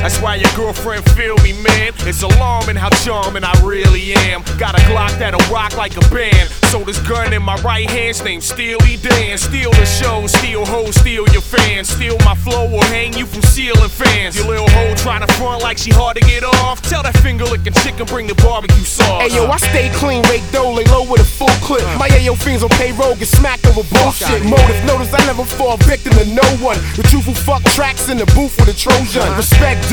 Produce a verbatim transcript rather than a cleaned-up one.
That's why your girlfriend feel me, man. It's alarming how charming I really am. Got a Glock that'll rock like a band. So this gun in my right hand's named Steely Dan. Steal the show, steal hoes, steal your fans. Steal my flow or hang you from ceiling fans. Your little hoe trying to front like she hard to get off. Tell that finger licking chicken bring the barbecue sauce. Hey yo, I stay clean, rake dough, lay low with a full clip. My A O fiends on payroll get smacked over bullshit. Motive, notice I never fall victim to no one. The truthful fuck tracks in the booth with a Trojan. Respect